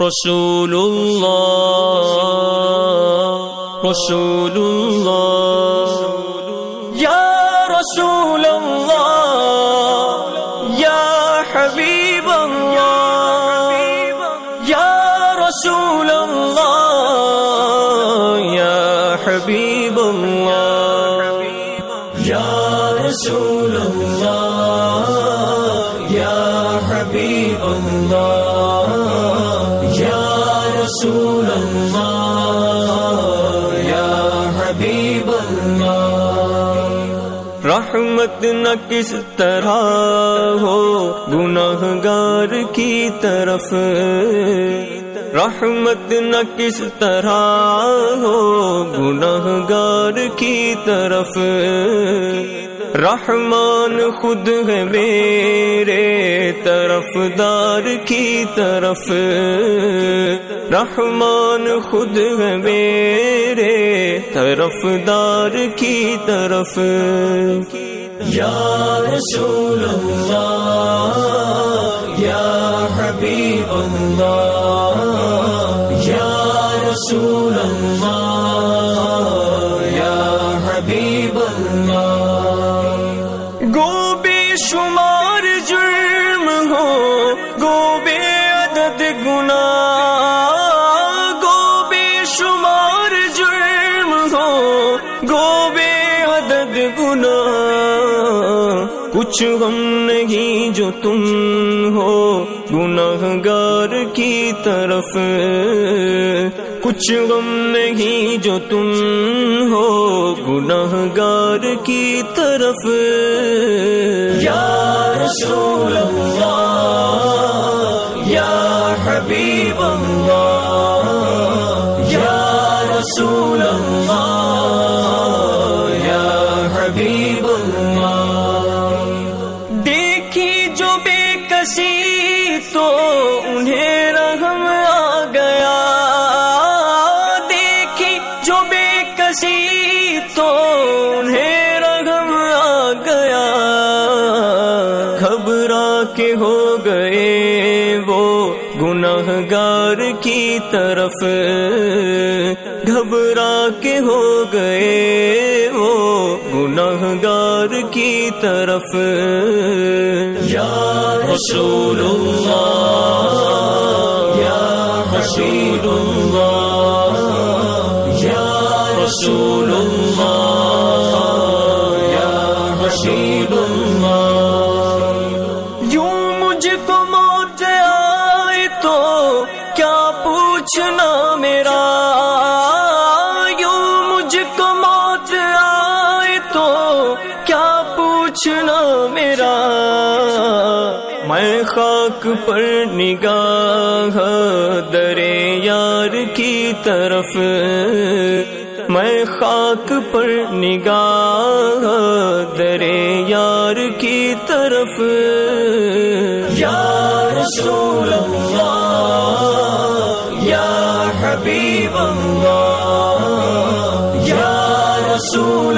رسول اللہ رسول اللہ یا رسول اللہ یا حبیب اللہ یا رسول اللہ یا حبیب اللہ یا رسول اللہ یا حبیب اللہ یا رسول اللہ یا حبیب اللہ۔ رحمت نہ کس طرح ہو گناہگار کی طرف، رحمت نہ کس طرح ہو گناہگار کی طرف، رحمان خود ہے میرے طرفدار کی طرف، رحمان خود ہے میرے طرفدار کی طرف۔ یا رسول اللہ یا حبیب اللہ یا رسول اللہ یا حبیب اللہ۔ گو بے شمار جرم ہو گو بے عدد گناہ، گو بے شمار جرم ہو گو بے عدد گناہ، کچھ غم نہیں جو تم ہو گناہگار کی طرف، کچھ غم نہیں جو تم ہو گناہگار کی طرف۔ یا رسول اللہ یا حبیب اللہ یا رسول اللہ یا حبیب اللہ۔ دیکھی جو بے کسی تو انہیں رحم آ گیا، دیکھی جو بے کسی تو انہیں رحم آ گیا، گھبرا کے ہو گئے وہ گناہگار کی طرف، گھبرا کے ہو گئے وہ گناہگار کی طرف۔ یا رسول اللہ یا حبیب اللہ یا رسول اللہ یا حبیب اللہ۔ یوں مجھ کو موت آئے تو کیا پوچھنا میرا، یوں مجھ کو موت آئے تو کیا پوچھنا میرا، میں خاک پر نگاہ درے یار کی طرف، میں خاک پر نگاہ درے یار کی طرف۔ یا رسول اللہ یا حبیب اللہ یا رسول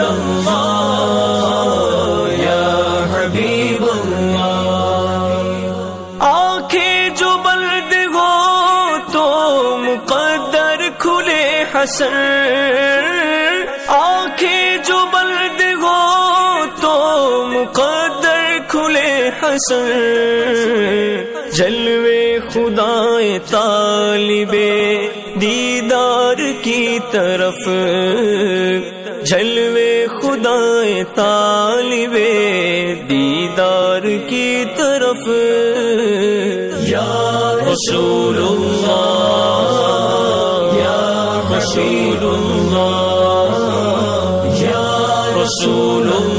اللہ یا حبیب اللہ۔ آنکھیں جو بلد ہو تو مقدر کھلے حسن، آنکھیں جو بلد ہو تو مقدر کھلے حسن، جلوے خدائے طالب دیدار کی طرف، جلوے خدائے طالب دیدار کی طرف۔ یا رسول اللہ یا حبیب اللہ یا رسول اللہ